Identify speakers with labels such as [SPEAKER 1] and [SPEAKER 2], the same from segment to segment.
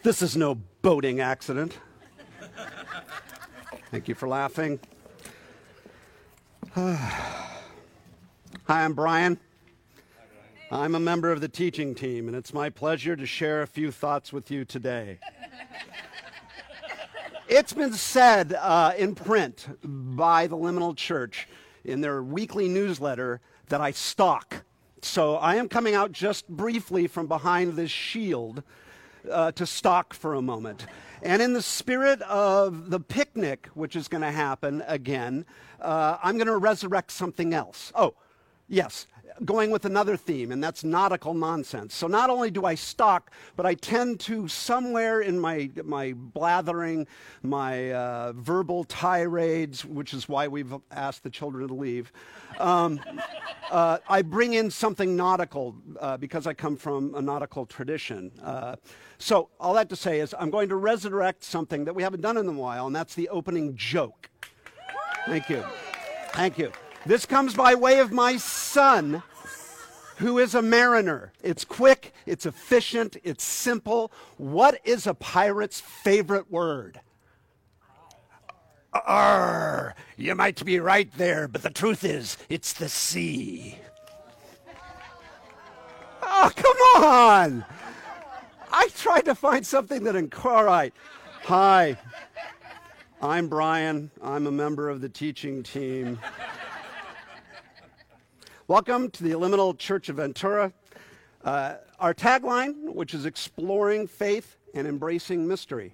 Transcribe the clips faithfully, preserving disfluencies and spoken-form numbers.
[SPEAKER 1] This is no boating accident. Thank you for laughing. Hi, I'm Brian. I'm a member of the teaching team, and it's my pleasure to share a few thoughts with you today. It's been said uh, in print by the Liminal Church in their weekly newsletter that I stalk. So I am coming out just briefly from behind this shield uh, to stalk for a moment. And in the spirit of the picnic, which is going to happen again, uh, I'm going to resurrect something else. Oh, yes, going with another theme, and that's nautical nonsense. So not only do I stalk, but I tend to somewhere in my my blathering, my uh, verbal tirades, which is why we've asked the children to leave, um, uh, I bring in something nautical uh, because I come from a nautical tradition. Uh, so all that to say is I'm going to resurrect something that we haven't done in a while, and that's the opening joke. Thank you. Thank you. This comes by way of my son, who is a mariner. It's quick, it's efficient, it's simple. What is a pirate's favorite word? Arr! You might be right there, but the truth is, it's the sea. Oh, come on! I tried to find something that encouraged. All right. Hi, I'm Brian. I'm a member of the teaching team. Welcome to the Liminal Church of Ventura. Uh, our tagline, which is exploring faith and embracing mystery,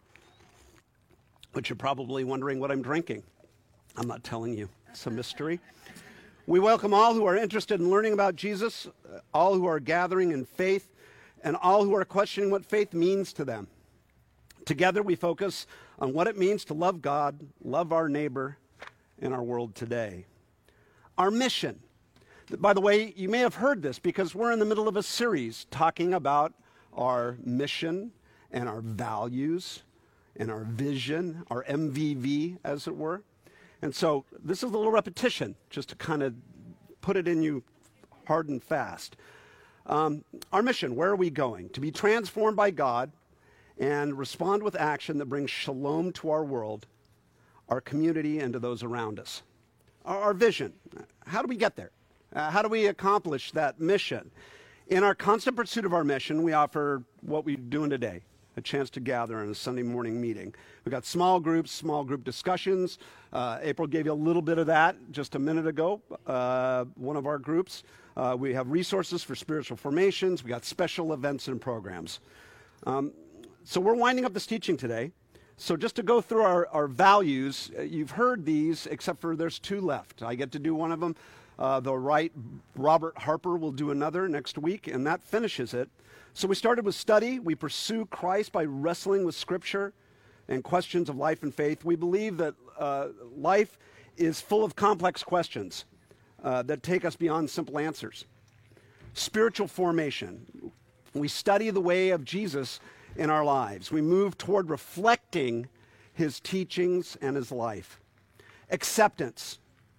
[SPEAKER 1] which you're probably wondering what I'm drinking. I'm not telling you. It's a mystery. We welcome all who are interested in learning about Jesus, all who are gathering in faith, and all who are questioning what faith means to them. Together we focus on what it means to love God, love our neighbor, and our world today. Our mission. By the way, you may have heard this because we're in the middle of a series talking about our mission and our values and our vision, our M V V, as it were. And so this is a little repetition, just to kind of put it in you hard and fast. Um, our mission, where are we going? To be transformed by God and respond with action that brings shalom to our world, our community, and to those around us. Our, our vision, how do we get there? Uh, how do we accomplish that mission? In our constant pursuit of our mission, we offer what we're doing today, a chance to gather in a Sunday morning meeting. We've got small groups, small group discussions. Uh, April gave you a little bit of that just a minute ago, uh, one of our groups. Uh, we have resources for spiritual formations. We got special events and programs. Um, so we're winding up this teaching today. So just to go through our, our values, uh, you've heard these, except for there's two left. I get to do one of them. Uh, the right, Robert Harper will do another next week, and that finishes it. So we started with study. We pursue Christ by wrestling with Scripture and questions of life and faith. We believe that uh, life is full of complex questions uh, that take us beyond simple answers. Spiritual formation. We study the way of Jesus in our lives. We move toward reflecting his teachings and his life. Acceptance.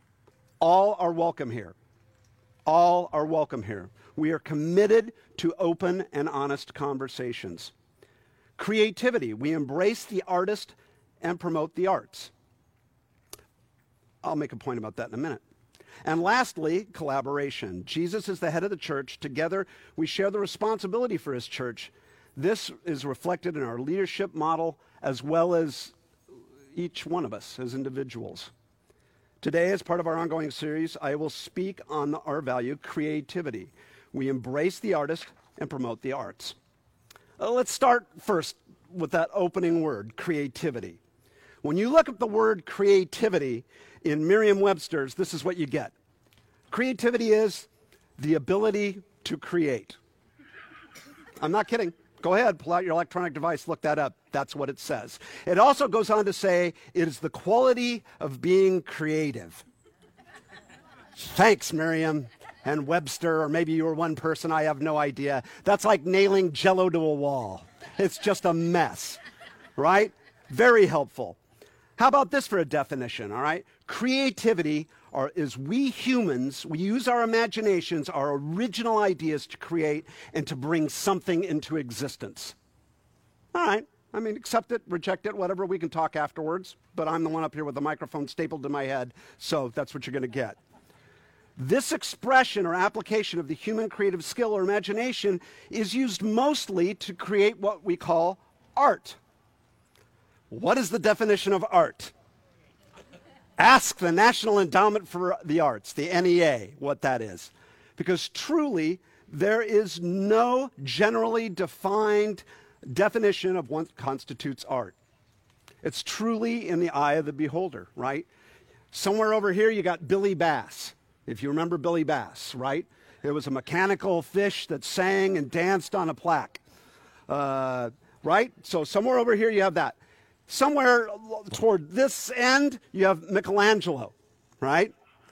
[SPEAKER 1] All are welcome here. All are welcome here. We are committed to open and honest conversations. Creativity. We embrace the artist and promote the arts. I'll make a point about that in a minute. And lastly, collaboration. Jesus is the head of the church. Together, we share the responsibility for his church. This is reflected in our leadership model as well as each one of us as individuals. Today, as part of our ongoing series, I will speak on our value, creativity. We embrace the artist and promote the arts. Uh, let's start first with that opening word, creativity. When you look at the word creativity in Merriam-Webster's, this is what you get. Creativity is the ability to create. I'm not kidding. Go ahead, pull out your electronic device, look that up. That's what it says. It also goes on to say it is the quality of being creative. Thanks, Merriam and Webster, or maybe you were one person, I have no idea. That's like nailing Jell-O to a wall. It's just a mess, right? Very helpful. How about this for a definition, all right? Creativity are, is we humans, we use our imaginations, our original ideas to create and to bring something into existence. All right. I mean, accept it, reject it, whatever. We can talk afterwards. But I'm the one up here with the microphone stapled to my head, so that's what you're going to get. This expression or application of the human creative skill or imagination is used mostly to create what we call art. What is the definition of art? Ask the National Endowment for the Arts, the N E A, what that is. Because truly, there is no generally defined definition of what constitutes art. It's truly in the eye of the beholder, right? Somewhere over here, you got Billy Bass. If you remember Billy Bass, right? It was a mechanical fish that sang and danced on a plaque, uh, right? So somewhere over here, you have that. Somewhere toward this end, you have Michelangelo, right?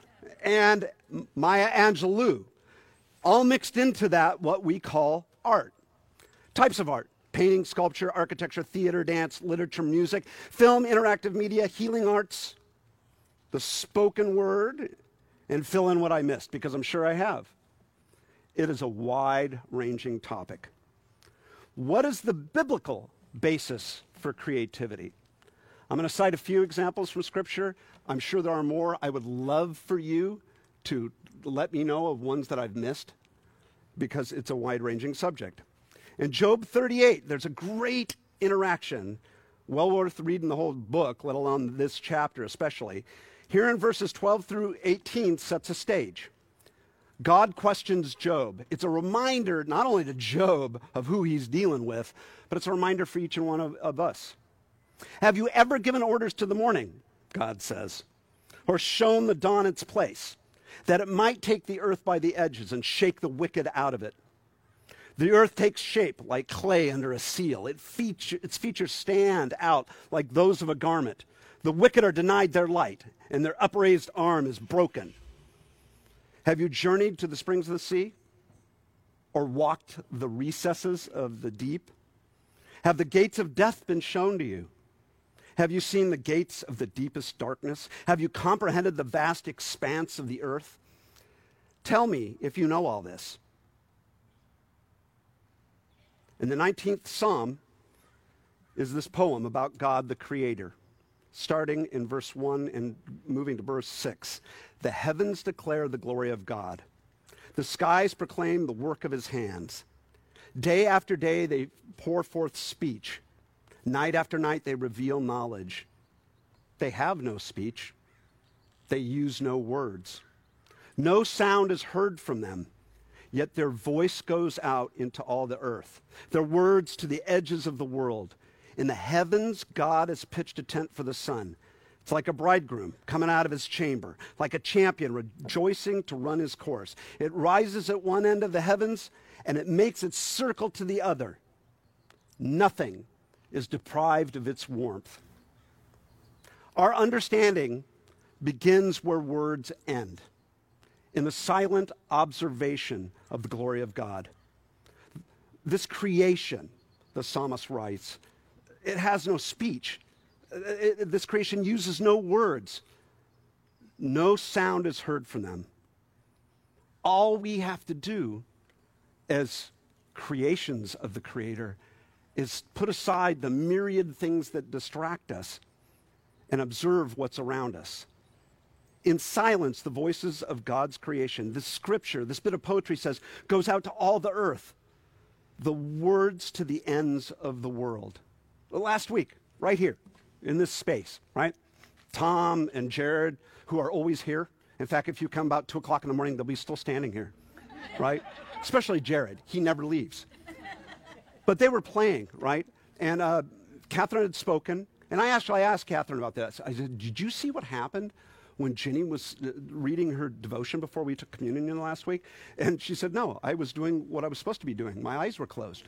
[SPEAKER 1] And Maya Angelou. All mixed into that, what we call art. Types of art: painting, sculpture, architecture, theater, dance, literature, music, film, interactive media, healing arts, the spoken word, and fill in what I missed, because I'm sure I have. It is a wide-ranging topic. What is the biblical basis for creativity? I'm going to cite a few examples from Scripture. I'm sure there are more. I would love for you to let me know of ones that I've missed, because it's a wide-ranging subject. In Job thirty-eight, there's a great interaction, well worth reading the whole book, let alone this chapter especially. Here in verses twelve through eighteen sets a stage. God questions Job. It's a reminder not only to Job of who he's dealing with, but it's a reminder for each and one of, of us. Have you ever given orders to the morning, God says, or shown the dawn its place, that it might take the earth by the edges and shake the wicked out of it? The earth takes shape like clay under a seal. It feature, its features stand out like those of a garment. The wicked are denied their light, and their upraised arm is broken. Have you journeyed to the springs of the sea, or walked the recesses of the deep? Have the gates of death been shown to you? Have you seen the gates of the deepest darkness? Have you comprehended the vast expanse of the earth? Tell me if you know all this. In the nineteenth Psalm is this poem about God the Creator, starting in verse one and moving to verse six. The heavens declare the glory of God. The skies proclaim the work of his hands. Day after day they pour forth speech. Night after night they reveal knowledge. They have no speech. They use no words. No sound is heard from them, yet their voice goes out into all the earth, their words to the edges of the world. In the heavens, God has pitched a tent for the sun. It's like a bridegroom coming out of his chamber, like a champion rejoicing to run his course. It rises at one end of the heavens, and it makes its circle to the other. Nothing is deprived of its warmth. Our understanding begins where words end, in the silent observation of the glory of God. This creation, the psalmist writes, it has no speech. It, it, this creation uses no words. No sound is heard from them. All we have to do as creations of the Creator is put aside the myriad things that distract us and observe what's around us. In silence, the voices of God's creation, this scripture, this bit of poetry says, goes out to all the earth, the words to the ends of the world. Last week, right here, in this space, right? Tom and Jared, who are always here. In fact, if you come about two o'clock in the morning, they'll be still standing here, right? Especially Jared. He never leaves. But they were playing, right? And uh, Catherine had spoken, and I actually asked Catherine about this. I said, did you see what happened when Ginny was uh, reading her devotion before we took communion last week? And she said, no, I was doing what I was supposed to be doing. My eyes were closed.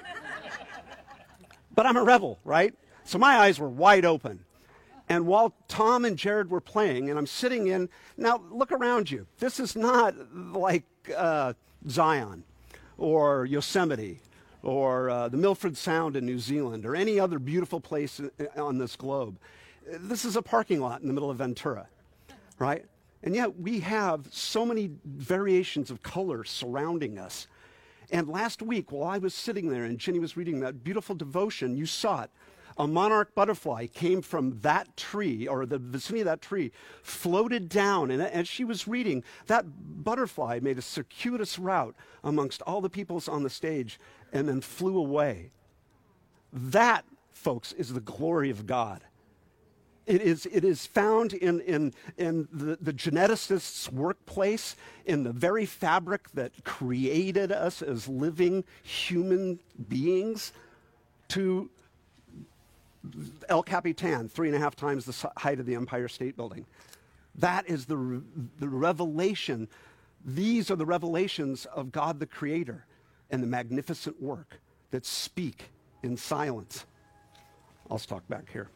[SPEAKER 1] But I'm a rebel, right? So my eyes were wide open. And while Tom and Jared were playing, and I'm sitting in, now look around you. This is not like uh, Zion or Yosemite or uh, the Milford Sound in New Zealand or any other beautiful place on this globe. This is a parking lot in the middle of Ventura, right? And yet we have so many variations of color surrounding us. And last week, while I was sitting there and Jenny was reading that beautiful devotion, you saw it. A monarch butterfly came from that tree, or the vicinity of that tree, floated down, and as she was reading, that butterfly made a circuitous route amongst all the peoples on the stage and then flew away. That, folks, is the glory of God. It is, it is found in, in, in the, the geneticist's workplace, in the very fabric that created us as living human beings, to El Capitan, three and a half times the height of the Empire State Building. That is the, re- the revelation. These are the revelations of God the Creator and the magnificent work that speak in silence. I'll talk back here.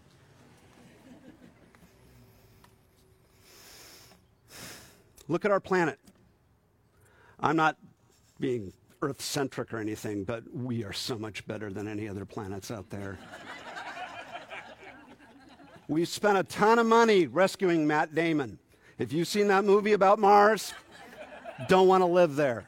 [SPEAKER 1] Look at our planet. I'm not being Earth-centric or anything, but we are so much better than any other planets out there. We've spent a ton of money rescuing Matt Damon. If you've seen that movie about Mars, don't want to live there.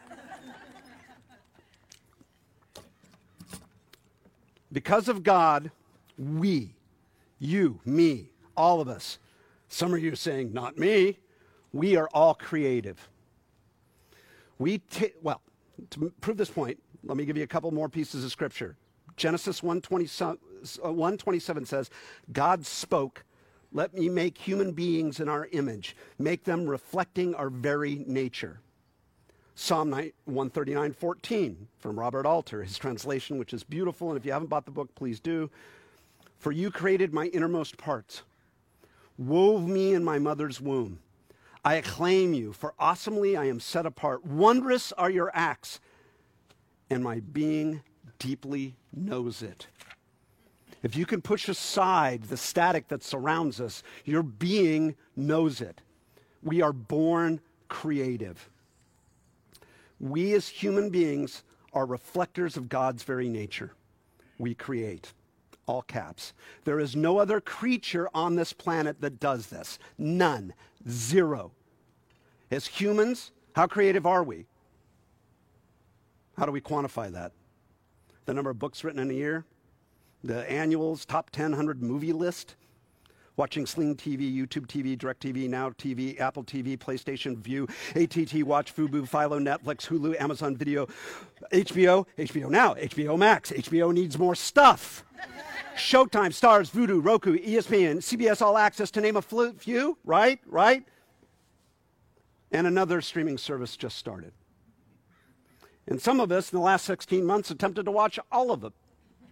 [SPEAKER 1] Because of God, we, you, me, all of us, some of you are saying, not me, we are all creative. We ta- well, to prove this point, let me give you a couple more pieces of scripture. Genesis one twenty-seven says, God spoke, let me make human beings in our image, make them reflecting our very nature. Psalm one thirty-nine fourteen from Robert Alter, his translation, which is beautiful, and if you haven't bought the book, please do. For you created my innermost parts, wove me in my mother's womb. I acclaim you, for awesomely I am set apart. Wondrous are your acts, and my being deeply knows it. If you can push aside the static that surrounds us, your being knows it. We are born creative. We as human beings are reflectors of God's very nature. We create. All caps. There is no other creature on this planet that does this. None. Zero. As humans, how creative are we? How do we quantify that? The number of books written in a year? The annuals, top ten, one hundred movie list? Watching Sling T V, YouTube T V, DirecTV, Now T V, Apple T V, PlayStation View, A T T Watch, Fubo, Philo, Netflix, Hulu, Amazon Video, H B O, H B O Now, H B O Max. H B O needs more stuff. Showtime, Stars, Vudu, Roku, E S P N, C B S All Access, to name a few, right? Right? And another streaming service just started. And some of us in the last sixteen months attempted to watch all of them.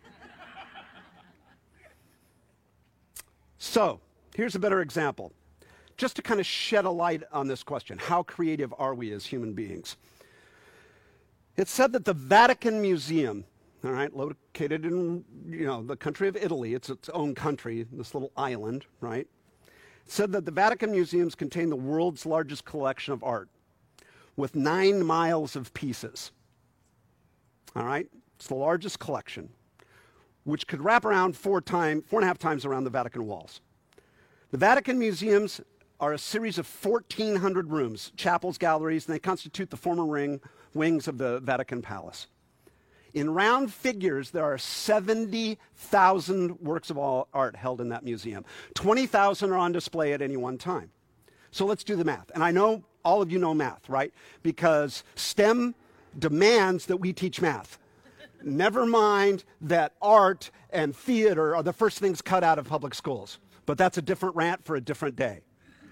[SPEAKER 1] So, here's a better example. Just to kind of shed a light on this question, how creative are we as human beings? It's said that the Vatican Museum, all right, located in, you know, the country of Italy, it's its own country, this little island, right? It said that the Vatican Museums contain the world's largest collection of art with nine miles of pieces. All right? It's the largest collection, which could wrap around four, time, four and a half times around the Vatican walls. The Vatican Museums are a series of fourteen hundred rooms, chapels, galleries, and they constitute the former ring, wings of the Vatican Palace. In round figures, there are seventy thousand works of art held in that museum. twenty thousand are on display at any one time. So let's do the math. And I know all of you know math, right? Because STEM demands that we teach math. Never mind that art and theater are the first things cut out of public schools. But that's a different rant for a different day.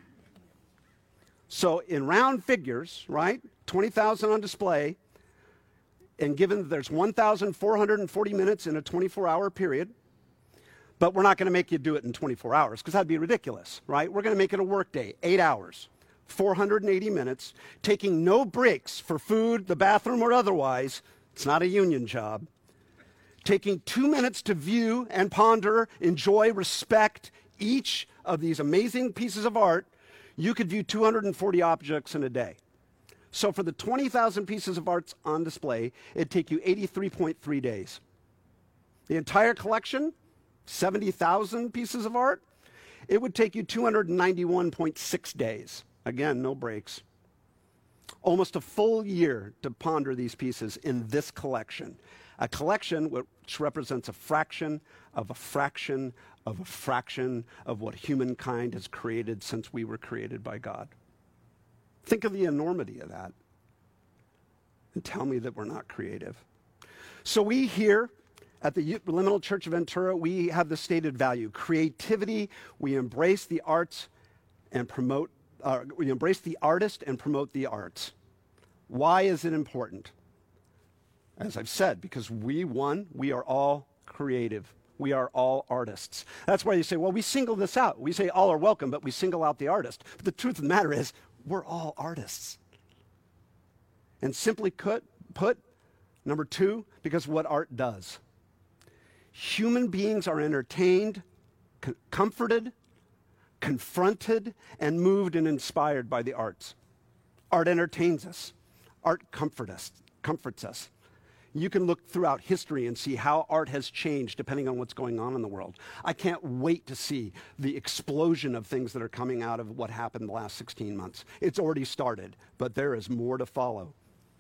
[SPEAKER 1] So in round figures, right, twenty thousand on display, and given that there's one thousand four hundred forty minutes in a twenty-four hour period, but we're not going to make you do it in twenty-four hours, because that'd be ridiculous, right? We're going to make it a work day, eight hours, four hundred eighty minutes, taking no breaks for food, the bathroom, or otherwise. It's not a union job. Taking two minutes to view and ponder, enjoy, respect each of these amazing pieces of art, you could view two hundred forty objects in a day. So for the twenty thousand pieces of art on display, it'd take you eighty-three point three days. The entire collection, seventy thousand pieces of art, it would take you two hundred ninety-one point six days. Again, no breaks. almost a full year to ponder these pieces in this collection. A collection which represents a fraction of a fraction of a fraction of what humankind has created since we were created by God. Think of the enormity of that. And tell me that we're not creative. So we here at the Liminal Church of Ventura, we have the stated value: creativity. We embrace the arts and promote, uh, we embrace the artist and promote the arts. Why is it important? As I've said, because we, one, we are all creative. We are all artists. That's why you say, well, we single this out. We say all are welcome, but we single out the artist. But the truth of the matter is, we're all artists. And simply put, put, number two, because what art does. Human beings are entertained, co- comforted, confronted, and moved and inspired by the arts. Art entertains us. Art comfort us, comforts us. You can look throughout history and see how art has changed depending on what's going on in the world. I can't wait to see the explosion of things that are coming out of what happened the last sixteen months. It's already started, but there is more to follow.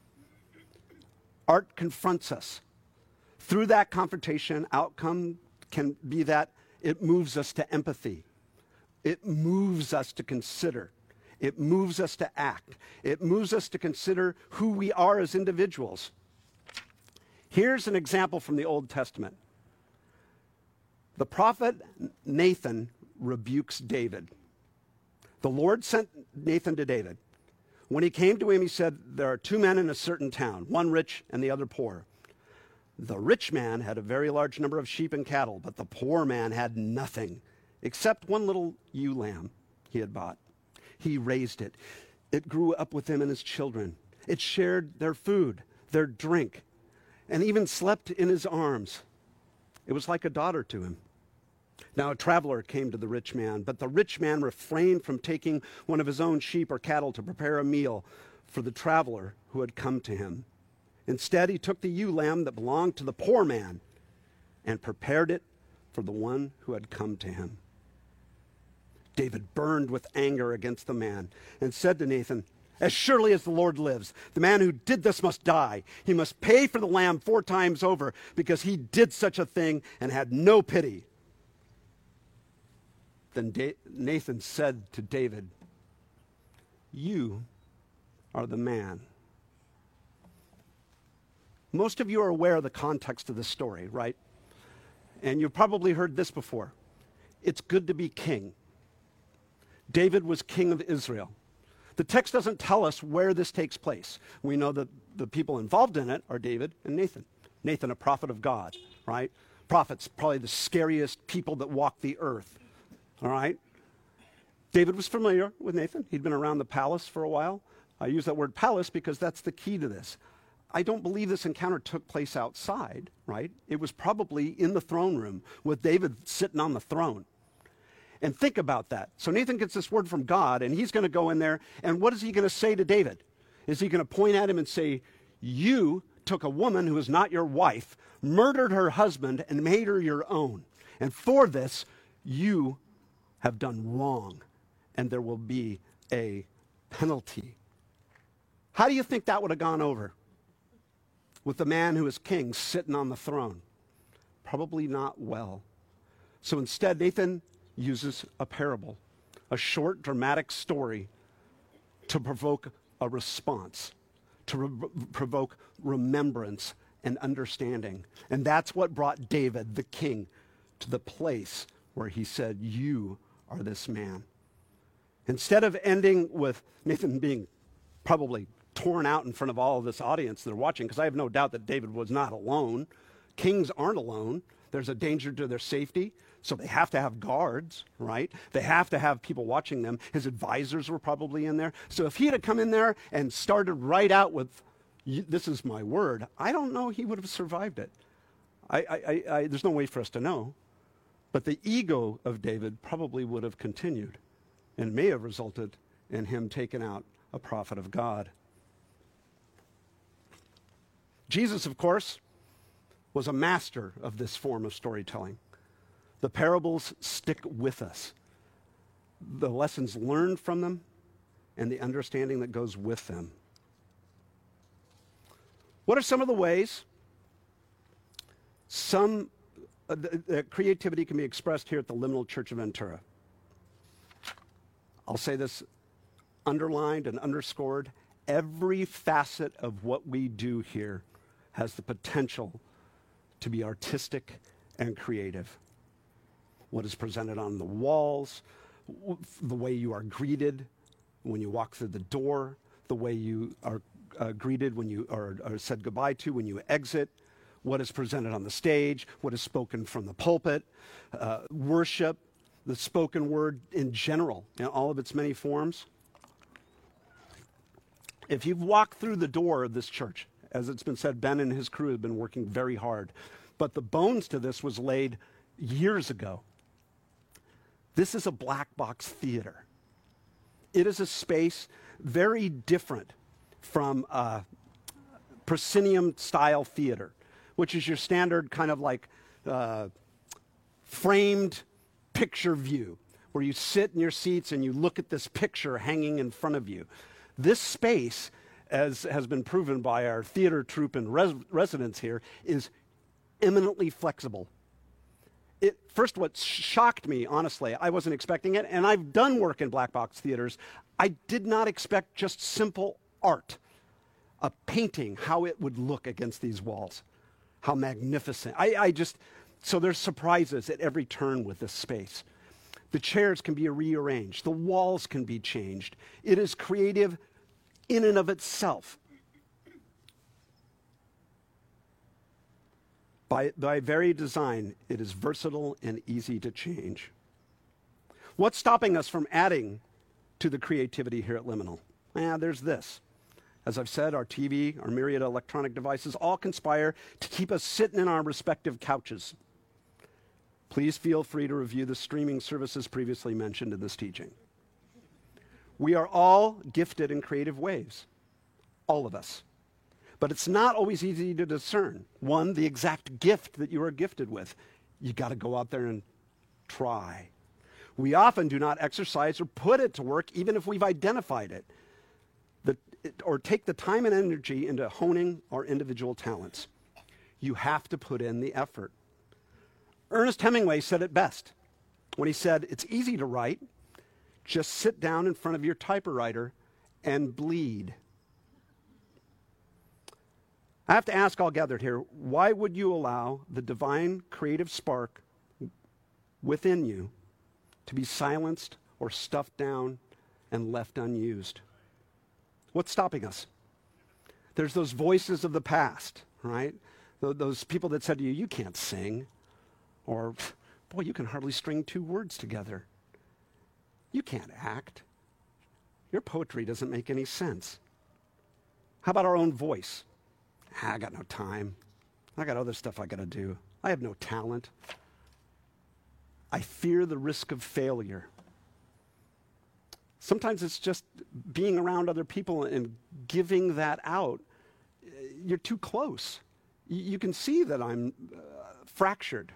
[SPEAKER 1] Art confronts us. Through that confrontation, outcome can be that it moves us to empathy. It moves us to consider. It moves us to act. It moves us to consider who we are as individuals. Here's an example from the Old Testament. The prophet Nathan rebukes David. The Lord sent Nathan to David. When he came to him, he said, there are two men in a certain town, one rich and the other poor. The rich man had a very large number of sheep and cattle, but the poor man had nothing except one little ewe lamb he had bought. He raised it. It grew up with him and his children. It shared their food, their drink, and even slept in his arms. It was like a daughter to him. Now a traveler came to the rich man, but the rich man refrained from taking one of his own sheep or cattle to prepare a meal for the traveler who had come to him. Instead, he took the ewe lamb that belonged to the poor man and prepared it for the one who had come to him. David burned with anger against the man and said to Nathan, as surely as the Lord lives, the man who did this must die. He must pay for the lamb four times over because he did such a thing and had no pity. Then da- Nathan said to David, you are the man. Most of you are aware of the context of this story, right? And you've probably heard this before. It's good to be king. David was king of Israel. The text doesn't tell us where this takes place. We know that the people involved in it are David and Nathan. Nathan, a prophet of God, right? Prophets, probably the scariest people that walk the earth, all right? David was familiar with Nathan. He'd been around the palace for a while. I use that word palace because that's the key to this. I don't believe this encounter took place outside, right? It was probably in the throne room with David sitting on the throne. And think about that. So Nathan gets this word from God, and he's going to go in there, and what is he going to say to David? Is he going to point at him and say, you took a woman who is not your wife, murdered her husband, and made her your own. And for this, you have done wrong, and there will be a penalty. How do you think that would have gone over with the man who is king sitting on the throne? Probably not well. So instead, Nathan uses a parable, a short, dramatic story to provoke a response, to re- provoke remembrance and understanding. And that's what brought David, the king, to the place where he said, you are this man. Instead of ending with Nathan being probably torn out in front of all of this audience that are watching, because I have no doubt that David was not alone. Kings aren't alone. There's a danger to their safety. So they have to have guards, right? They have to have people watching them. His advisors were probably in there. So if he had come in there and started right out with, this is my word, I don't know he would have survived it. I, I, I, I, there's no way for us to know. But the ego of David probably would have continued and may have resulted in him taking out a prophet of God. Jesus, of course, was a master of this form of storytelling. The parables stick with us. The lessons learned from them and the understanding that goes with them What are some of the ways some uh, th- th- creativity can be expressed here at the Liminal Church of Ventura? I'll say this underlined and underscored. Every facet of what we do here has the potential to be artistic and creative. What is presented on the walls, w- the way you are greeted when you walk through the door, the way you are uh, greeted when you are, are said goodbye to when you exit, what is presented on the stage, what is spoken from the pulpit, uh, worship, the spoken word in general, in all of its many forms. If you've walked through the door of this church, as it's been said, Ben and his crew have been working very hard, but the bones to this was laid years ago. This is a black box theater. It is a space very different from uh, proscenium-style theater, which is your standard kind of like uh, framed picture view, where you sit in your seats and you look at this picture hanging in front of you. This space, as has been proven by our theater troupe and res- residents here, is eminently flexible. It, first, what shocked me, honestly, I wasn't expecting it, and I've done work in black box theaters. I did not expect just simple art, a painting, how it would look against these walls, how magnificent. I, I just, so there's surprises at every turn with this space. The chairs can be rearranged. The walls can be changed. It is creative in and of itself. By, by very design, it is versatile and easy to change. What's stopping us from adding to the creativity here at Liminal? Ah, there's this. As I've said, our T V, our myriad of electronic devices all conspire to keep us sitting in our respective couches. Please feel free to review the streaming services previously mentioned in this teaching. We are all gifted in creative ways, all of us. But it's not always easy to discern, one, the exact gift that you are gifted with. You got to go out there and try. We often do not exercise or put it to work, even if we've identified it, the, it or take the time and energy into honing our individual talents. You have to put in the effort. Ernest Hemingway said it best when he said, "It's easy to write. Just sit down in front of your typewriter and bleed." I have to ask all gathered here, why would you allow the divine creative spark within you to be silenced or stuffed down and left unused? What's stopping us? There's those voices of the past, right? Th- those people that said to you, "You can't sing," or, "Boy, you can hardly string two words together. You can't act. Your poetry doesn't make any sense." How about our own voice? "I got no time. I got other stuff I got to do. I have no talent. I fear the risk of failure." Sometimes it's just being around other people and giving that out. You're too close. Y- you can see that I'm uh, fractured.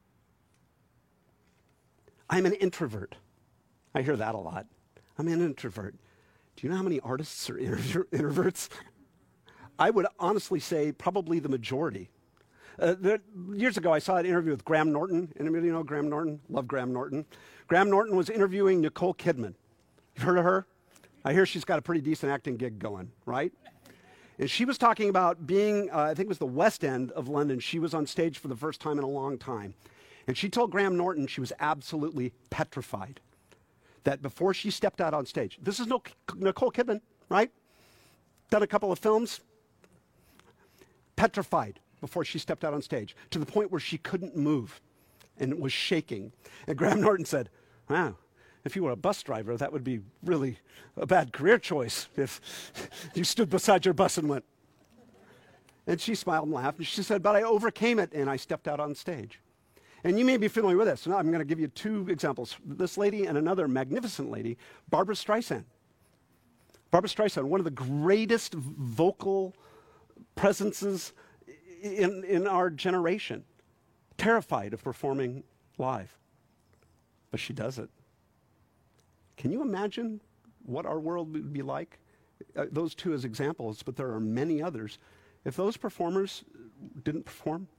[SPEAKER 1] I'm an introvert. I hear that a lot. I'm an introvert. Do you know how many artists are intro- introverts? I would honestly say probably the majority. Uh, there, years ago, I saw an interview with Graham Norton. Anybody know Graham Norton? Love Graham Norton. Graham Norton was interviewing Nicole Kidman. You've heard of her? I hear she's got a pretty decent acting gig going, right? And she was talking about being, uh, I think it was the West End of London. She was on stage for the first time in a long time. And she told Graham Norton she was absolutely petrified that before she stepped out on stage, this is no Nicole Kidman, right? Done a couple of films. Petrified before she stepped out on stage, to the point where she couldn't move and was shaking. And Graham Norton said, "Wow, if you were a bus driver, that would be really a bad career choice if you stood beside your bus and went." And she smiled and laughed, and she said, "But I overcame it, and I stepped out on stage." And you may be familiar with this. Now I'm going to give you two examples. This lady and another magnificent lady, Barbra Streisand. Barbra Streisand, one of the greatest vocal presences in, in our generation, terrified of performing live. But she does it. Can you imagine what our world would be like? Uh, those two as examples, but there are many others if those performers didn't perform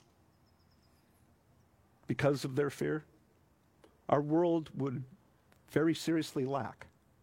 [SPEAKER 1] because of their fear, our world would very seriously lack.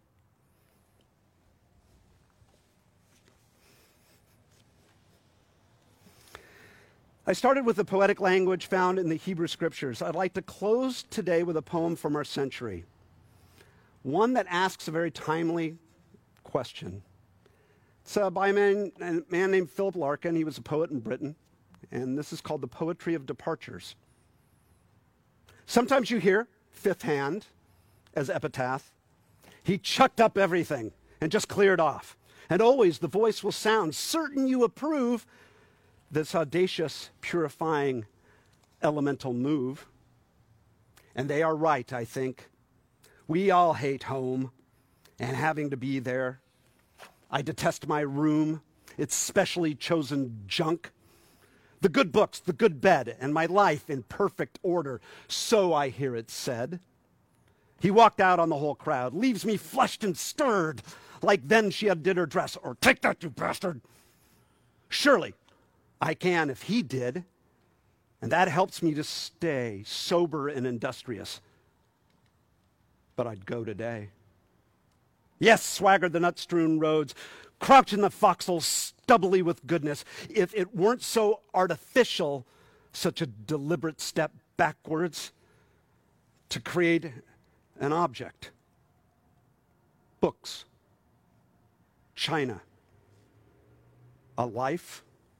[SPEAKER 1] I started with the poetic language found in the Hebrew Scriptures. I'd like to close today with a poem from our century, one that asks a very timely question. It's uh, by a man, a man named Philip Larkin. He was a poet in Britain, and this is called The Poetry of Departures. Sometimes you hear, fifth hand, as epitaph, he chucked up everything and just cleared off. And always the voice will sound, certain you approve this audacious, purifying, elemental move. And they are right, I think. We all hate home and having to be there. I detest my room, its specially chosen junk. The good books, the good bed, and my life in perfect order, so I hear it said. He walked out on the whole crowd, leaves me flushed and stirred, like then she undid her dress, or take that, you bastard. Surely, I can if he did, and that helps me to stay sober and industrious. But I'd go today. Yes, swaggered the nut-strewn roads, crouch in the foxhole stubbly with goodness, if it weren't so artificial, such a deliberate step backwards to create an object. Books, China, a life,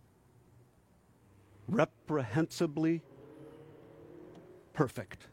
[SPEAKER 1] reprehensibly perfect.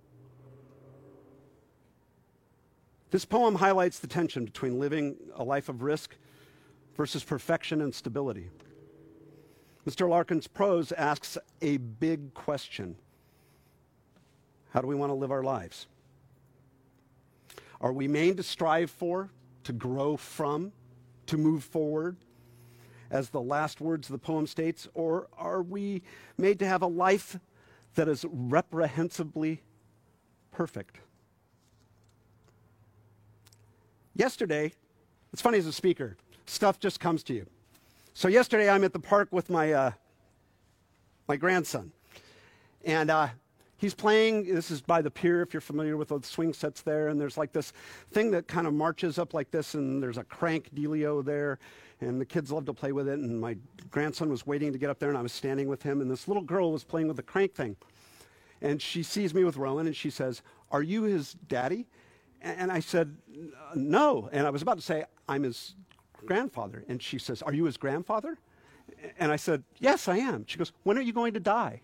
[SPEAKER 1] This poem highlights the tension between living a life of risk versus perfection and stability. Mister Larkin's prose asks a big question. How do we want to live our lives? Are we made to strive for, to grow from, to move forward, as the last words of the poem states, or are we made to have a life that is reprehensibly perfect? Yesterday, it's funny as a speaker, stuff just comes to you. So yesterday I'm at the park with my uh, my grandson, and uh, he's playing. This is by the pier, if you're familiar with the swing sets there, and there's like this thing that kind of marches up like this, and there's a crank dealio there, and the kids love to play with it, and my grandson was waiting to get up there, and I was standing with him, and this little girl was playing with the crank thing, and she sees me with Rowan, and she says, "Are you his daddy?" And I said, "No." And I was about to say, "I'm his grandfather." And she says, "Are you his grandfather?" And I said, "Yes, I am." She goes, "When are you going to die?"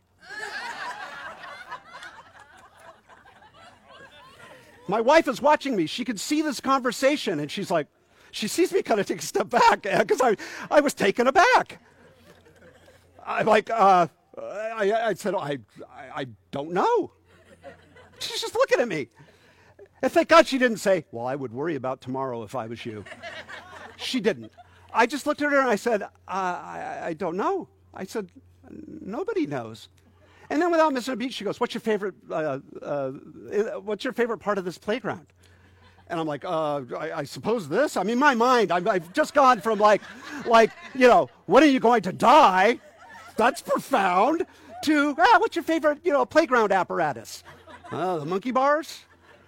[SPEAKER 1] My wife is watching me. She could see this conversation, and she's like, she sees me kind of take a step back because I, I was taken aback. I'm like, uh, I, I said, I, I, I don't know. She's just looking at me. And thank God she didn't say, "Well, I would worry about tomorrow if I was you." She didn't. I just looked at her and I said, uh, I, I don't know. I said, "Nobody knows." And then without missing a beat, she goes, "What's your favorite, uh, uh, what's your favorite part of this playground?" And I'm like, uh, I, I suppose this. I mean, my mind, I've, I've just gone from like, like, you know, when are you going to die? That's profound. To, ah, what's your favorite, you know, playground apparatus? Uh, the monkey bars?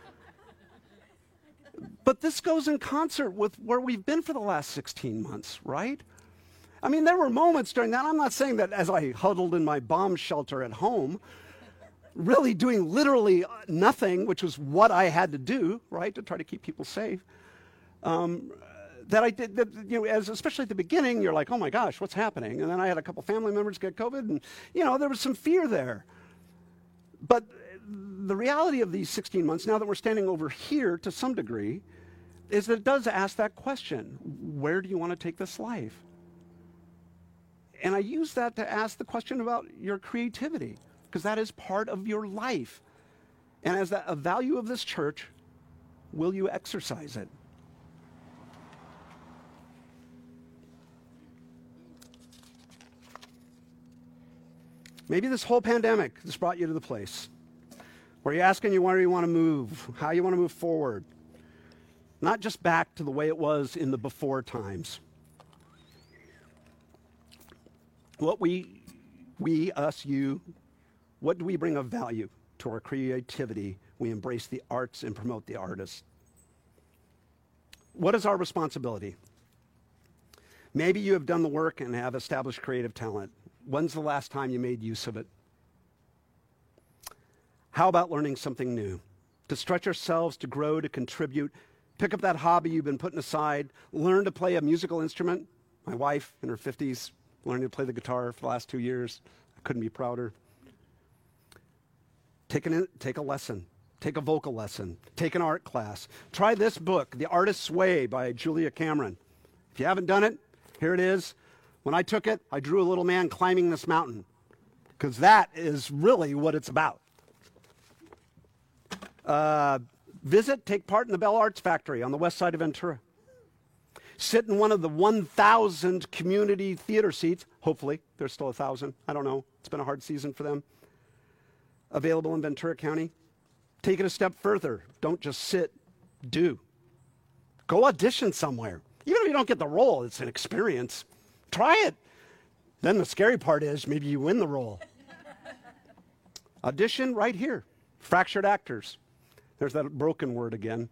[SPEAKER 1] But this goes in concert with where we've been for the last sixteen months, right? I mean, there were moments during that. I'm not saying that as I huddled in my bomb shelter at home, really doing literally nothing, which was what I had to do, right, to try to keep people safe, um, that I did, that, you know, as, especially at the beginning, you're like, oh my gosh, what's happening? And then I had a couple family members get COVID, and, you know, there was some fear there. But the reality of these sixteen months, now that we're standing over here to some degree, is that it does ask that question, where do you want to take this life? And I use that to ask the question about your creativity, because that is part of your life. And as that, a value of this church, will you exercise it? Maybe this whole pandemic has brought you to the place where you're asking you where you want to move, how you want to move forward. Not just back to the way it was in the before times. What we, we, us, you, what do we bring of value to our creativity? We embrace the arts and promote the artists. What is our responsibility? Maybe you have done the work and have established creative talent. When's the last time you made use of it? How about learning something new? To stretch ourselves, to grow, to contribute. Pick up that hobby you've been putting aside. Learn to play a musical instrument. My wife, in her fifties, learning to play the guitar for the last two years. I couldn't be prouder. Take, an, take a lesson. Take a vocal lesson. Take an art class. Try this book, The Artist's Way by Julia Cameron. If you haven't done it, here it is. When I took it, I drew a little man climbing this mountain, because that is really what it's about. Uh, visit, take part in the Bell Arts Factory on the west side of Ventura. Sit in one of the one thousand community theater seats. Hopefully, there's still one thousand. I don't know. It's been a hard season for them. Available in Ventura County. Take it a step further. Don't just sit, do. Go audition somewhere. Even if you don't get the role, it's an experience. Try it. Then the scary part is maybe you win the role. Audition right here. Fractured actors. There's that broken word again.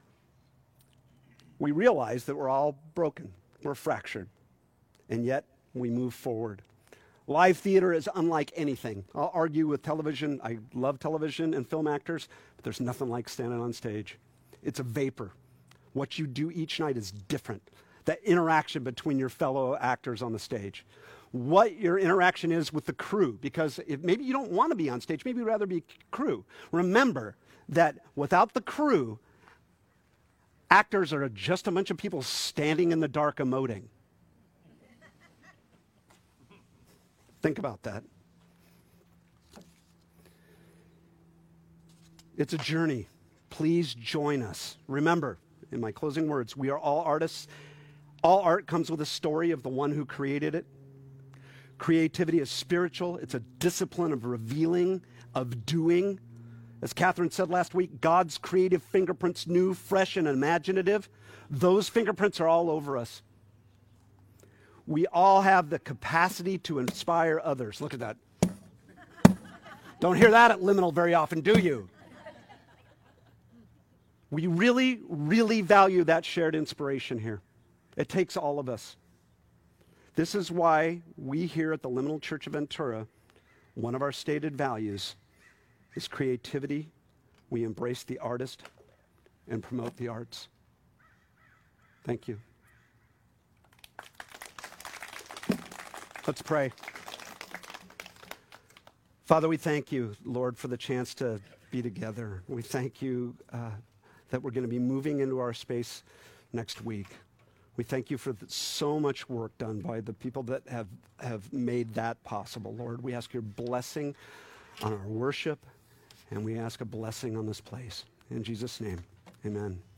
[SPEAKER 1] We realize that we're all broken. We're fractured. And yet we move forward. Live theater is unlike anything. I'll argue with television. I love television and film actors, but there's nothing like standing on stage. It's a vapor. What you do each night is different. That interaction between your fellow actors on the stage. What your interaction is with the crew, because if maybe you don't want to be on stage, maybe you'd rather be crew. Remember that without the crew, actors are just a bunch of people standing in the dark emoting. Think about that. It's a journey. Please join us. Remember, in my closing words, we are all artists. All art comes with a story of the one who created it. Creativity is spiritual. It's a discipline of revealing, of doing. As Catherine said last week, God's creative fingerprints, new, fresh, and imaginative. Those fingerprints are all over us. We all have the capacity to inspire others. Look at that. Don't hear that at Liminal very often, do you? We really, really value that shared inspiration here. It takes all of us. This is why we here at the Liminal Church of Ventura, one of our stated values is creativity. We embrace the artist and promote the arts. Thank you. Let's pray. Father, we thank you, Lord, for the chance to be together. We thank you uh, that we're going to be moving into our space next week. We thank you for the, so much work done by the people that have, have made that possible, Lord. We ask your blessing on our worship, and we ask a blessing on this place. In Jesus' name, amen.